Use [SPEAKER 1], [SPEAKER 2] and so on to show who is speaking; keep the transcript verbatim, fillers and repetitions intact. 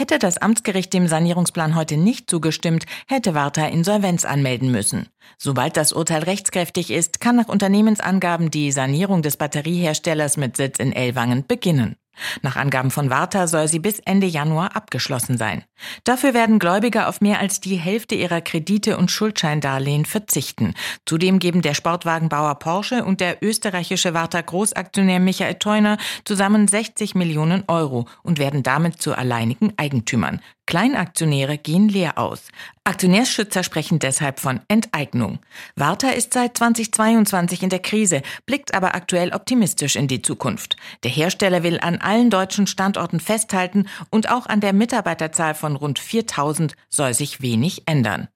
[SPEAKER 1] Hätte das Amtsgericht dem Sanierungsplan heute nicht zugestimmt, hätte Warta Insolvenz anmelden müssen. Sobald das Urteil rechtskräftig ist, kann nach Unternehmensangaben die Sanierung des Batterieherstellers mit Sitz in Ellwangen beginnen. Nach Angaben von Warta soll sie bis Ende Januar abgeschlossen sein. Dafür werden Gläubiger auf mehr als die Hälfte ihrer Kredite und Schuldscheindarlehen verzichten. Zudem geben der Sportwagenbauer Porsche und der österreichische Warta-Großaktionär Michael Theuner zusammen sechzig Millionen Euro und werden damit zu alleinigen Eigentümern. Kleinaktionäre gehen leer aus. Aktionärsschützer sprechen deshalb von Enteignung. Warta ist seit zweitausendzweiundzwanzig in der Krise, blickt aber aktuell optimistisch in die Zukunft. Der Hersteller will an allen deutschen Standorten festhalten und auch an der Mitarbeiterzahl von rund viertausend soll sich wenig ändern.